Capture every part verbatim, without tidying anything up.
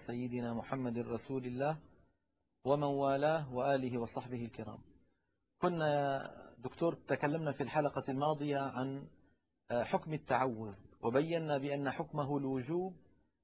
سيدنا محمد رسول الله ومن والاه وآله وصحبه الكرام. كنا يا دكتور تكلمنا في الحلقة الماضية عن حكم التعوذ، وبينا بأن حكمه الوجوب،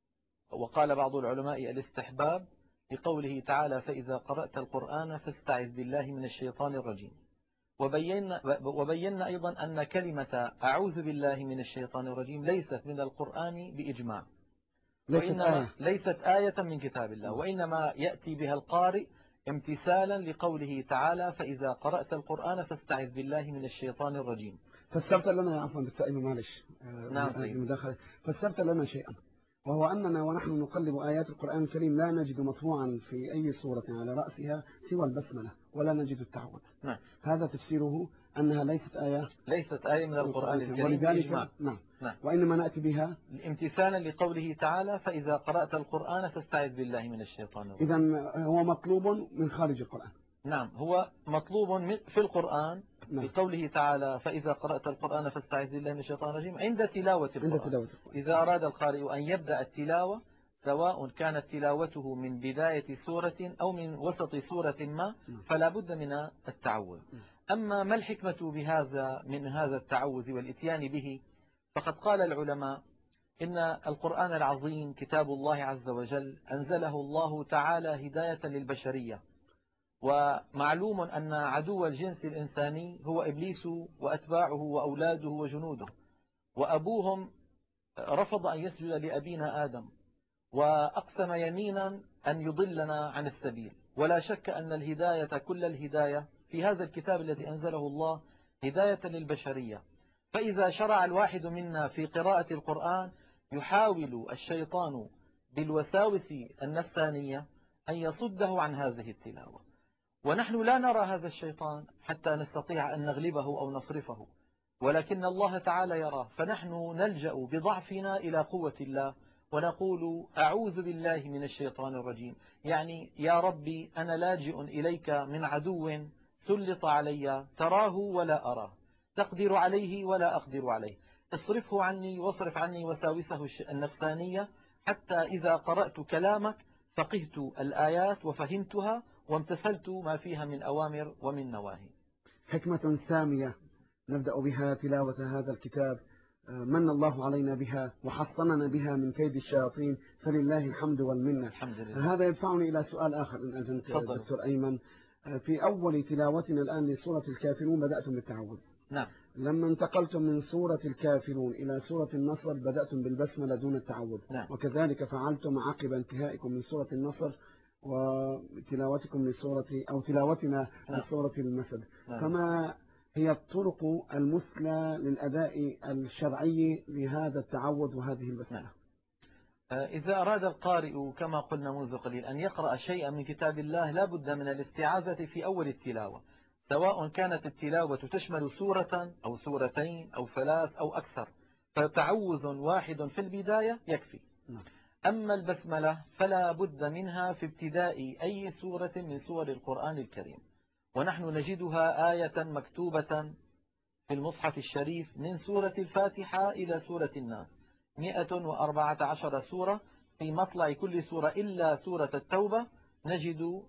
وقال بعض العلماء الاستحباب لقوله تعالى: فإذا قرأت القرآن فاستعذ بالله من الشيطان الرجيم. وبينا, وبينا أيضا أن كلمة أعوذ بالله من الشيطان الرجيم ليست من القرآن بإجماع، ليست وإنما آية. ليست آية من كتاب الله، وإنما يأتي بها القارئ امتثالا لقوله تعالى: فإذا قرأت القرآن فاستعذ بالله من الشيطان الرجيم. فسرت لنا، عفوا دكتور أيمن معلش، نعم سيدي. فسرت لنا شيئا، وهو أننا ونحن نقلب آيات القرآن الكريم لا نجد مطبوعا في أي سورة على رأسها سوى البسملة، ولا نجد التعوذ. نعم. هذا تفسيره أنها ليست آية ليست آية من القرآن الكريم ولذلك بإجماع. نعم. نعم. وإنما نأتي بها امتثالا لقوله تعالى: فإذا قرأت القرآن فاستعذ بالله من الشيطان الرجيم. إذن هو مطلوب من خارج القرآن. نعم، هو مطلوب في القرآن. نعم. بقوله تعالى: فإذا قرأت القرآن فاستعذ بالله من الشيطان الرجيم عند تلاوة القرآن. عند تلاوة القرآن. إذا أراد القارئ أن يبدأ التلاوة، سواء كانت تلاوته من بداية سورة أو من وسط سورة ما، فلا بد من التعوذ. أما ما الحكمة بهذا من هذا التعوذ والإتيان به؟ فقد قال العلماء إن القرآن العظيم كتاب الله عز وجل أنزله الله تعالى هداية للبشرية، ومعلوم أن عدو الجنس الإنساني هو إبليس وأتباعه وأولاده وجنوده، وأبوهم رفض أن يسجد لأبينا آدم، وأقسم يمينا أن يضلنا عن السبيل. ولا شك أن الهداية كل الهداية في هذا الكتاب الذي أنزله الله هداية للبشرية. فإذا شرع الواحد منا في قراءة القرآن يحاول الشيطان بالوساوس النفسانية أن يصده عن هذه التلاوة، ونحن لا نرى هذا الشيطان حتى نستطيع أن نغلبه أو نصرفه، ولكن الله تعالى يراه، فنحن نلجأ بضعفنا إلى قوة الله ونقول: أعوذ بالله من الشيطان الرجيم، يعني يا ربي أنا لاجئ إليك من عدو سلط علي تراه ولا أراه، تقدر عليه ولا أقدر عليه، اصرفه عني واصرف عني وساوسه النفسانية، حتى إذا قرأت كلامك فقهت الآيات وفهمتها وامتثلت ما فيها من أوامر ومن نواهي. حكمة سامية نبدأ بها تلاوة هذا الكتاب، من الله علينا بها وحصننا بها من كيد الشياطين، فلله الحمد والمنة. الحمد لله. هذا يدفعني إلى سؤال آخر إن أذنت دكتور أيمن. في أول تلاوتنا الآن لسورة الكافرون بدأتم بالتعوذ. نعم. لما انتقلتم من سورة الكافرون إلى سورة النصر بدأتم بالبسملة دون التعوذ. نعم. وكذلك فعلتم عقب انتهائكم من سورة النصر وتلاوتكم لسورة أو تلاوتنا نعم. لسورة المسد. نعم. فما هي الطرق المثلى للأداء الشرعي لهذا التعوذ وهذه البسملة؟ نعم. إذا أراد القارئ كما قلنا منذ قليل أن يقرأ شيئا من كتاب الله لا بد من الاستعاذة في أول التلاوة، سواء كانت التلاوة تشمل سورة أو سورتين أو ثلاث أو أكثر، فتعوذ واحد في البداية يكفي. نعم. أما البسملة فلا بد منها في ابتداء أي سورة من سور القرآن الكريم، ونحن نجدها آية مكتوبة في المصحف الشريف من سورة الفاتحة إلى سورة الناس، مئة وأربعة عشر سورة، في مطلع كل سورة إلا سورة التوبة نجد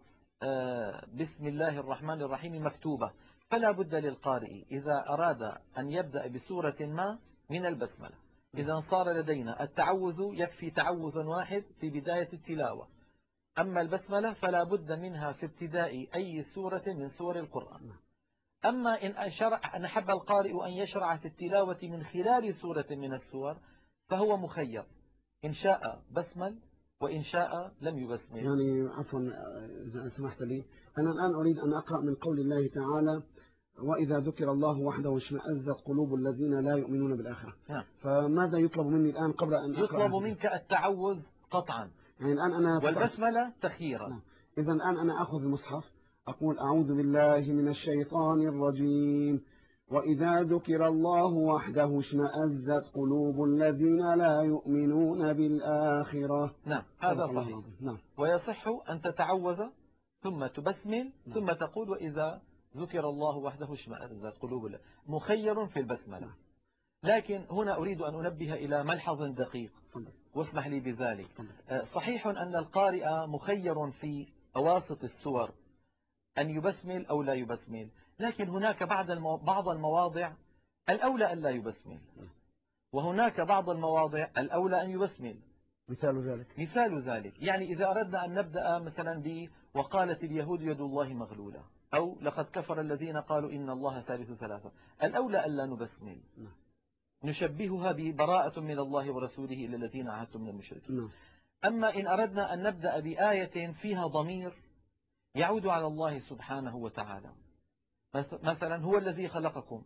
بسم الله الرحمن الرحيم مكتوبة. فلا بد للقارئ إذا أراد أن يبدأ بسورة ما من البسملة. إذا صار لدينا التعوذ يكفي تعوذ واحد في بداية التلاوة، أما البسملة فلا بد منها في ابتداء أي سورة من سور القرآن. أما إن أشرع أن حب القارئ أن يشرع في التلاوة من خلال سورة من السور فهو مخير، إن شاء بسمل وإن شاء لم يبسمل. يعني عفوا إذا سمحت لي، أنا الآن أريد أن أقرأ من قول الله تعالى: وإذا ذكر الله وحده اشمأزت قلوب الذين لا يؤمنون بالآخرة. نعم. فماذا يطلب مني الآن قبل أن أقرأ؟ يطلب منك التعوذ قطعا، يعني الآن أنا والبسملة تخييرا. نعم. إذا الآن أنا أخذ المصحف أقول: أعوذ بالله من الشيطان الرجيم، وإذا ذكر الله وحده اشمأزت قلوب الذين لا يؤمنون بالآخرة. نعم، هذا صحيح. نعم. ويصح أن تتعوذ ثم تبسمل ثم تقول: وإذا ذكر الله وحده اشمأزت قلوب الذين، مخير في البسملة. لكن هنا أريد أن أنبه إلى ملحظ دقيق. واسمح لي بذلك. صحيح أن القارئ مخير في أواسط السور أن يبسمل أو لا يبسمل، لكن هناك بعض بعض المواضع الأولى أن لا يبسمل، وهناك بعض المواضع الأولى أن يبسمل. مثال ذلك مثال ذلك يعني إذا أردنا أن نبدأ مثلا ب وقالت اليهود يد الله مغلولة، أو لقد كفر الذين قالوا إن الله ثالث ثلاثة، الأولى ألا نبسمل، نشبهها ببراءة من الله ورسوله إلى الذين عاهدتم من المشركين. أما إن أردنا أن نبدأ بآية فيها ضمير يعود على الله سبحانه وتعالى، مثلا هو الذي خلقكم،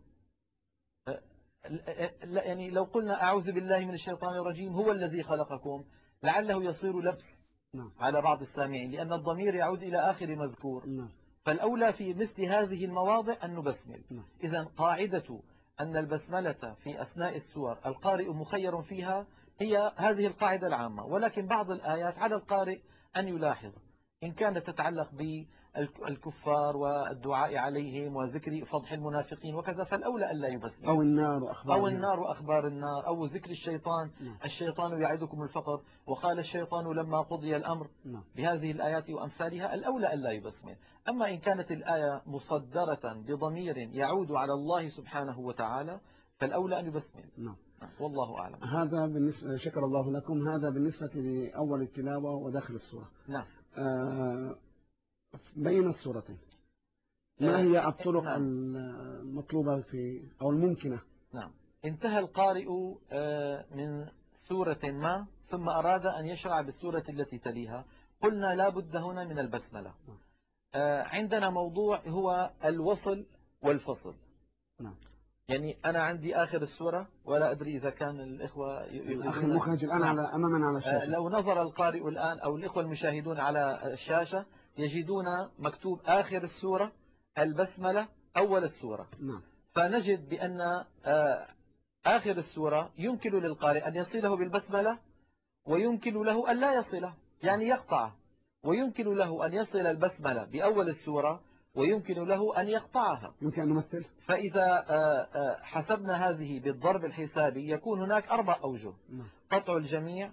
يعني لو قلنا أعوذ بالله من الشيطان الرجيم هو الذي خلقكم لعله يصير لبس على بعض السامعين، لأن الضمير يعود إلى آخر مذكور. فالأولى في مثل هذه المواضع أن نبسمل. إذن قاعدة أن البسملة في أثناء السور القارئ مخير فيها هي هذه القاعدة العامة، ولكن بعض الآيات على القارئ أن يلاحظ إن كانت تتعلق بالكفار والدعاء عليهم وذكر فضح المنافقين وكذا، فالأولى ألا يبسمل، أو النار وأخبار أو النار وأخبار النار، أو ذكر الشيطان م. الشيطان يعدكم الفقر وقال الشيطان لما قضي الأمر م. بهذه الآيات وأمثالها، الأولى ألا يبسمل. أما إن كانت الآية مصدرة بضمير يعود على الله سبحانه وتعالى فالأولى أن يبسمل. م. والله أعلم. هذا بالنسبة، شكر الله لكم، هذا بالنسبة لأول التلاوة وداخل السورة. نعم. آه بين السورتين ما هي الطرق نعم. المطلوبة في أو الممكنة؟ نعم. انتهى القارئ من سورة ما ثم أراد أن يشرع بالسورة التي تليها، قلنا لا بد هنا من البسملة. عندنا موضوع هو الوصل والفصل. نعم. يعني أنا عندي آخر السورة، ولا أدري إذا كان الإخوة أخي المخرج الآن نعم. على أمامنا على الشاشة. لو نظر القارئ الآن أو الإخوة المشاهدون على الشاشة يجدون مكتوب آخر السورة البسملة أول السورة. نعم. فنجد بأن آخر السورة يمكن للقارئ أن يصله بالبسملة ويمكن له أن لا يصله، يعني يقطعه، ويمكن له أن يصل البسملة بأول السورة ويمكن له أن يقطعها. يمكن أن نمثل. فإذا حسبنا هذه بالضرب الحسابي يكون هناك أربع أوجه: قطع الجميع،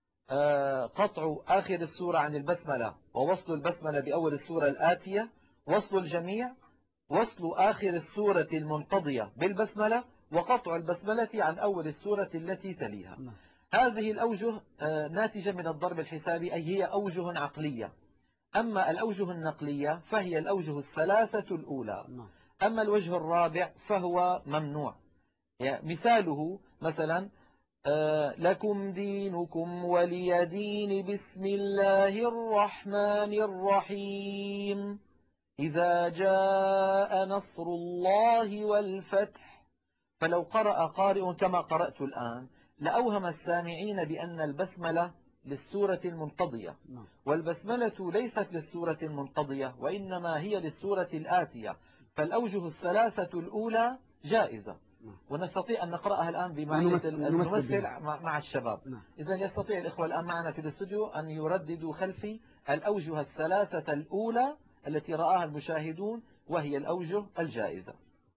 قطع آخر السورة عن البسملة ووصل البسملة بأول السورة الآتية، وصل الجميع، وصل آخر السورة المنقضية بالبسملة، وقطع البسملة عن أول السورة التي تليها. هذه الأوجه ناتجة من الضرب الحسابي، أي هي أوجه عقلية. أما الأوجه النقلية فهي الأوجه الثلاثة الأولى. أما الوجه الرابع فهو ممنوع. يعني مثاله مثلا لكم دينكم ولي دين، بسم الله الرحمن الرحيم، إذا جاء نصر الله والفتح. فلو قرأ قارئ كما قرأت الآن لأوهم السامعين بأن البسملة للسورة المنقضية، والبسملة ليست للسورة المنقضية وإنما هي للسورة الآتية، فالأوجه الثلاثة الأولى جائزة، ونستطيع أن نقرأها الآن بمعية الممثل مع الشباب. إذن يستطيع الإخوة الآن معنا في الاستوديو أن يرددوا خلفي الأوجه الثلاثة الأولى التي رآها المشاهدون، وهي الأوجه الجائزة.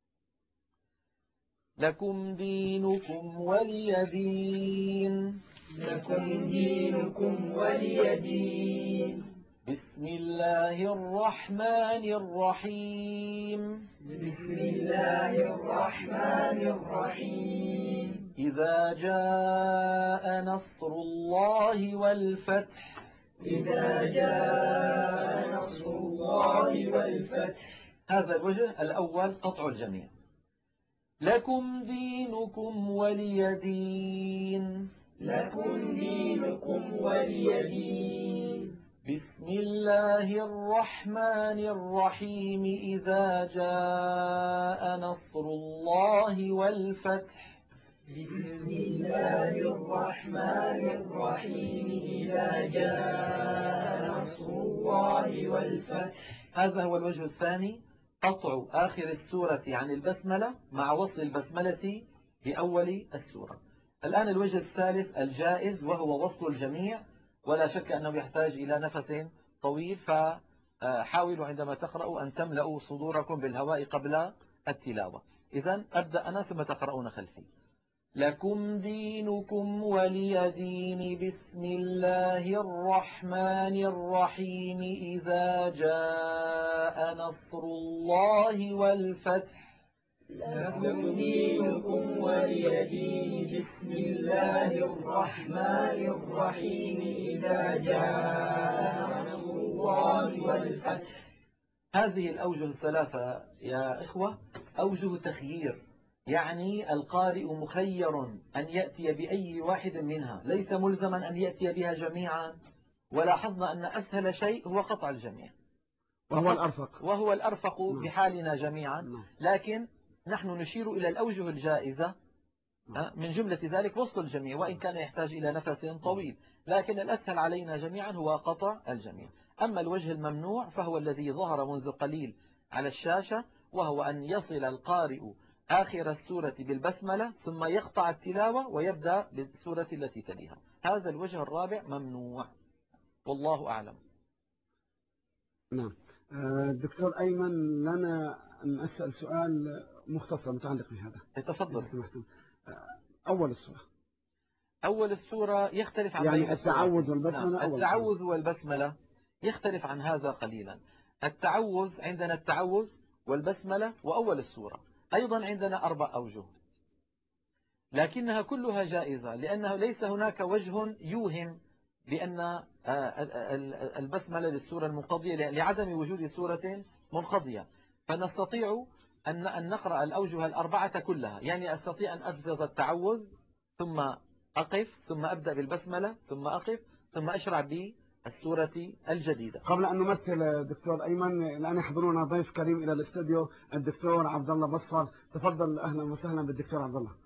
لكم دينكم ولي دين، لكم دينكم ولي دين، بسم الله الرحمن الرحيم، بسم الله الرحمن الرحيم، إذا جاء نصر الله والفتح، إذا جاء نصر الله والفتح. هذا الوجه الأول قطع الجميع. لكم دينكم ولي دين، لكم دينكم ولي دين، بسم الله الرحمن الرحيم، إذا جاء نصر الله والفتح، بسم الله الرحمن الرحيم، إذا جاء نصر الله والفتح. هذا هو الوجه الثاني، قطع آخر السورة عن البسملة مع وصل البسملة بأول السورة. الآن الوجه الثالث الجائز، وهو وصل الجميع، ولا شك أنه يحتاج إلى نفس طويل، فحاولوا عندما تقرأوا أن تملأوا صدوركم بالهواء قبل التلاوة. إذن أبدأ أنا ثم تقرؤون خلفي. لكم دينكم ولي دين. بسم الله الرحمن الرحيم. إذا جاء نصر الله والفتح. لكم دينكم ولي دين. بسم الله الرحمن الرحيم. إذا جاء نصر الله والفتح. هذه الأوجه الثلاثة يا إخوة أوجه تخيير، يعني القارئ مخير أن يأتي بأي واحد منها، ليس ملزما أن يأتي بها جميعا. ولاحظنا أن أسهل شيء هو قطع الجميع، وهو الأرفق وهو الأرفق نعم. بحالنا جميعا نعم. لكن نحن نشير إلى الأوجه الجائزة، من جملة ذلك وصل الجميع وإن كان يحتاج إلى نفس طويل، لكن الأسهل علينا جميعا هو قطع الجميع. أما الوجه الممنوع فهو الذي ظهر منذ قليل على الشاشة، وهو أن يصل القارئ آخر السورة بالبسملة ثم يقطع التلاوة ويبدأ بالسورة التي تليها. هذا الوجه الرابع ممنوع، والله أعلم. نعم. دكتور أيمن، لنا أن أسأل سؤال مختصر متعلق بهذا. تفضل. أول السورة أول السورة يختلف عن يعني بين التعوذ والبسملة. نعم. أول التعوذ والبسملة يختلف عن هذا قليلا. التعوذ عندنا التعوذ والبسملة وأول السورة، أيضا عندنا أربع أوجه، لكنها كلها جائزة، لأنه ليس هناك وجه يوهم بأن البسملة للسورة المنقضية لعدم وجود سورة منقضية، فنستطيع أن نقرأ الأوجه الأربعة كلها. يعني أستطيع أن ألفظ التعوذ ثم أقف ثم أبدأ بالبسملة ثم أقف ثم أشرع بالسورة الجديدة. قبل أن نمثل دكتور أيمن، الآن يحضرنا ضيف كريم إلى الاستوديو الدكتور عبد الله بصفر. تفضل. أهلا وسهلا بالدكتور عبد الله.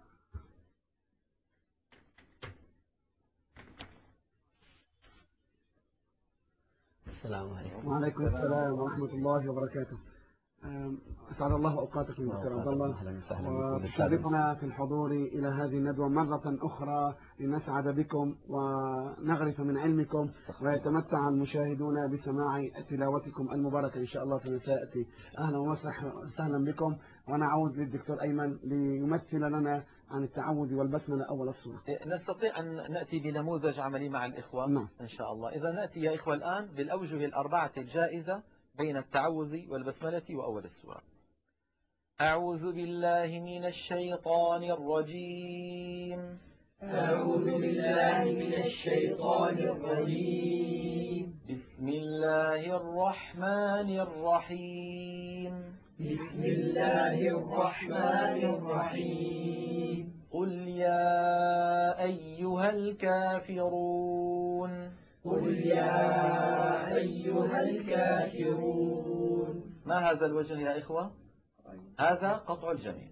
السلام عليكم. وعليكم السلام ورحمة الله وبركاته. أسعد الله أوقاتكم دكتور عبد الله، وتشرفنا في الحضور إلى هذه الندوة مرة أخرى لنسعد بكم ونغرف من علمكم، ويتمتع المشاهدون بسماع تلاوتكم المباركة إن شاء الله فيما سيأتي. أهلا وسهلا بكم، ونعود للدكتور أيمن ليمثل لنا عن التعوذ والبسملة أول السورة. نستطيع أن نأتي بنموذج عملي مع الإخوة. نعم. إن شاء الله. إذا نأتي يا إخوة الآن بالأوجه الأربعة الجائزة بين التعوذ والبسملة وأول السورة. أعوذ بالله من الشيطان الرجيم. أعوذ بالله من الشيطان الرجيم. بسم الله الرحمن الرحيم. بسم الله الرحمن الرحيم. قل يا أيها الكافرون. قل يا أيها الكافرون. ما هذا الوجه يا إخوة؟ هذا قطع الجميع.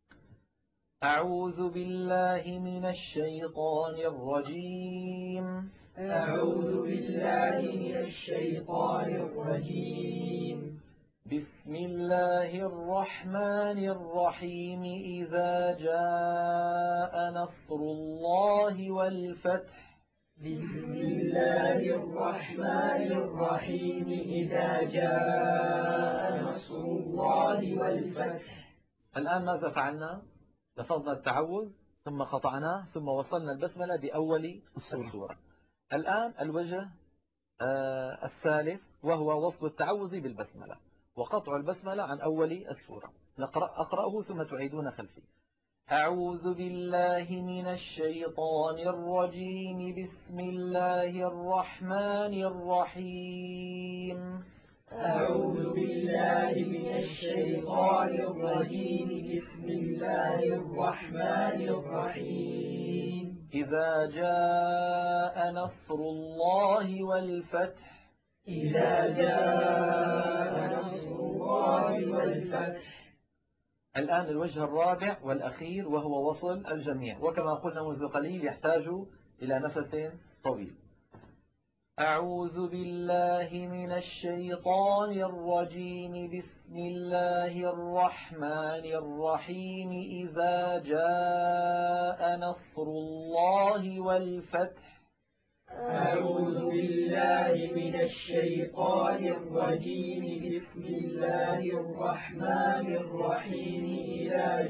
أعوذ بالله من الشيطان الرجيم. أعوذ بالله من الشيطان الرجيم. بسم الله الرحمن الرحيم. إذا جاء نصر الله والفتح. بسم الله الرحمن الرحيم. إذا جاء نصر الله والفتح. الآن ماذا فعلنا؟ لفظنا التعوذ ثم قطعناه ثم وصلنا البسملة بأول السورة, السورة. الآن الوجه آه الثالث وهو وصل التعوذ بالبسملة وقطع البسملة عن أول السورة. نقرأ أقرأه ثم تعيدون خلفي. أعوذ بالله من الشيطان الرجيم. بسم الله الرحمن الرحيم. أعوذ بالله من الشيطان الرجيم. بسم الله الرحمن الرحيم. إذا جاء نصر الله والفتح. إذا جاء نصر الله والفتح. الآن الوجه الرابع والأخير وهو وصل الجميع، وكما قلنا منذ قليل يحتاج إلى نفس طويل. أعوذ بالله من الشيطان الرجيم. بسم الله الرحمن الرحيم. إذا جاء نصر الله والفتح. أعوذ بالله من الشيطان الرجيم بسم الله الرحمن الرحيم إذا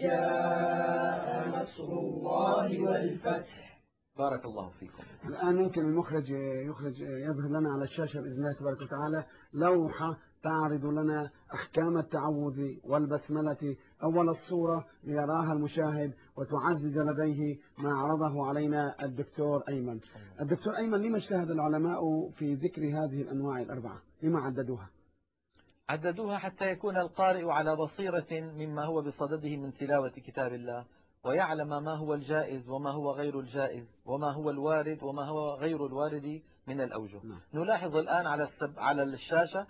جاء نصر الله والفتح. بارك الله فيكم. الآن ممكن المخرج يخرج يظهر لنا على الشاشة بإذن الله تبارك وتعالى لوحة تعرض لنا أحكام التعوذ والبسملة أول الصورة ليراها المشاهد وتعزز لديه ما عرضه علينا الدكتور أيمن. الدكتور أيمن، لما اجتهد العلماء في ذكر هذه الأنواع الأربعة؟ لما عددوها؟ عددوها حتى يكون القارئ على بصيرة مما هو بصدده من تلاوة كتاب الله، ويعلم ما هو الجائز وما هو غير الجائز، وما هو الوارد وما هو غير الوارد من الأوجه. نعم. نلاحظ الآن على السب... على الشاشة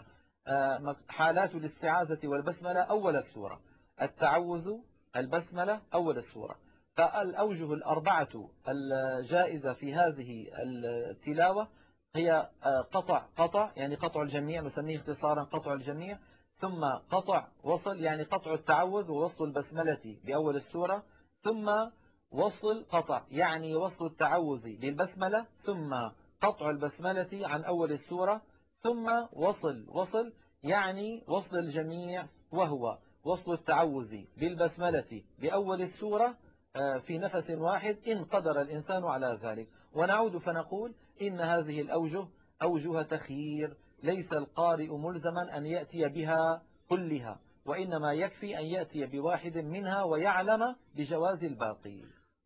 حالات الاستعاذة والبسملة أول السورة، التعوذ، البسملة أول السورة. فالأوجه الأربعة الجائزة في هذه التلاوة هي قطع قطع يعني قطع الجميع، نسميه اختصارا قطع الجميع، ثم قطع وصل يعني قطع التعوذ ووصل البسملة بأول السورة، ثم وصل قطع يعني وصل التعوذ للبسملة، ثم قطع البسملة عن أول السورة، ثم وصل وصل يعني وصل الجميع وهو وصل التعوذ بالبسملة بأول السورة في نفس واحد إن قدر الإنسان على ذلك. ونعود فنقول إن هذه الأوجه أوجه تخيير، ليس القارئ ملزما أن يأتي بها كلها، وإنما يكفي أن يأتي بواحد منها ويعلم بجواز الباقي.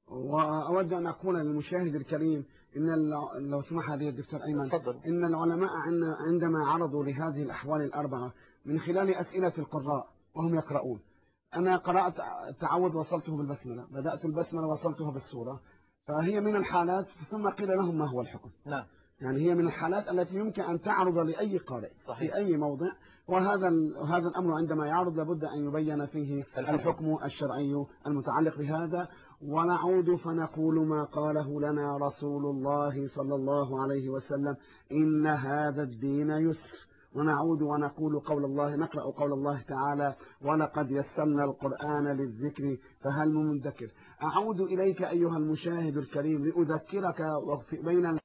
وأود أن أقول للمشاهد الكريم إن لو سمح لي الدكتور أيمن، تفضل. إن العلماء عندما عرضوا لهذه الأحوال الأربعة من خلال أسئلة القراء وهم يقرؤون، أنا قرأت التعوذ وصلته بالبسملة، بدأت البسملة وصلتها بالسورة، فهي من الحالات ثم قيل لهم ما هو الحكم. نعم. يعني هي من الحالات التي يمكن أن تعرض لأي قارئ. صحيح. في أي موضع، وهذا هذا الأمر عندما يعرض لابد أن يبين فيه الحكم, الحكم الشرعي المتعلق بهذا. ونعود فنقول ما قاله لنا رسول الله صلى الله عليه وسلم: إن هذا الدين يسر. ونعود ونقول قول الله نقرأ قول الله تعالى: ولقد يسرنا القرآن للذكر فهل من مدكر. أعود إليك أيها المشاهد الكريم لأذكرك بين